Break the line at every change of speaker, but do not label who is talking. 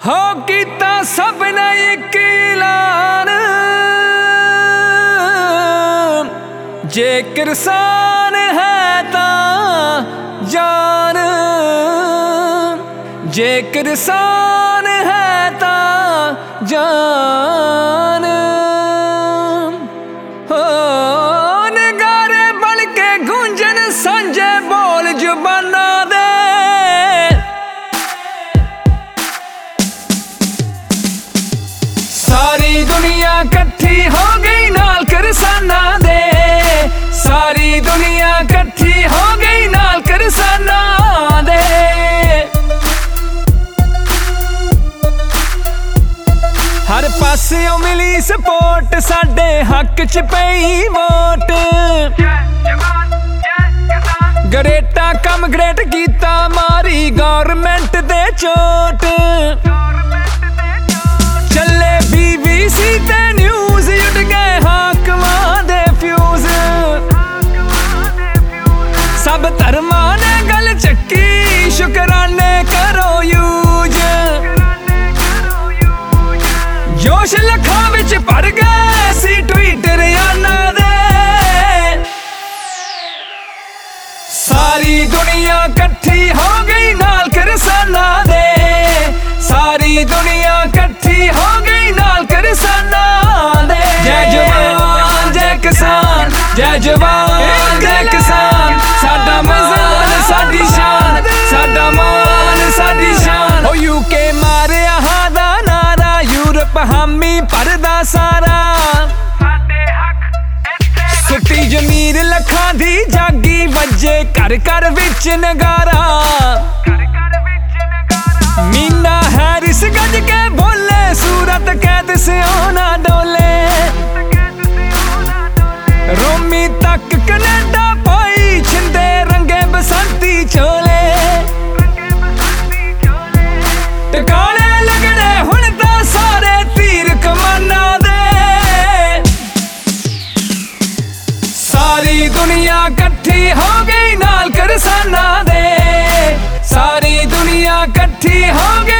हो कीता सब ने एक ऐलान, जे किसान है तां जान, जे किसान है तां जान। हो नगारे बन के गूंजन सांझे बोल जुबाना दे, सारी दुनिया कट्ठी हो गई नाल किसाना दे, सारी दुनिया कट्ठी हो गई नाल किसाना दे। हर पासियों मिली सपोर्ट, साडे हक च पई वोट। ग्रेटा कम ग्रेट कीता, मारी गौरमेंट दे चोट। चले BBC ते न्यूज़, उड़ गए हाकमां दे फ्यूज। सब धर्मां ने गल चक्की, शुकराने करो यूज। जोश लखां विच भर गए सी ट्वीटर याना दे, सारी दुनिया कट्ठी हो गई नाल किसाना दे, सारी दुनिया कट्ठी हो गई नाल किसाना दे। जय जवान जय किसान, जय जवान जय किसान, साडा मान साडी शान, साडा मान साडी शान। ओ UK मारिया हां दा नारा, यूरोप हामी भरदा सारा। सुट्टी जमीर लखां दी जागी, वजे घर घर विच नगारा। मीना हैरिस गज के बोले, सूरत कैद से ना डोले। रोमी तक कनेडा पाई, छिंदे रंगे बसंती चोले। टकाने लगने हुण तां सारे तीर कमाना दे, सारी दुनिया कट्ठी हो गई नाल किसाना दे, सारी दुनिया कट्ठी हो गई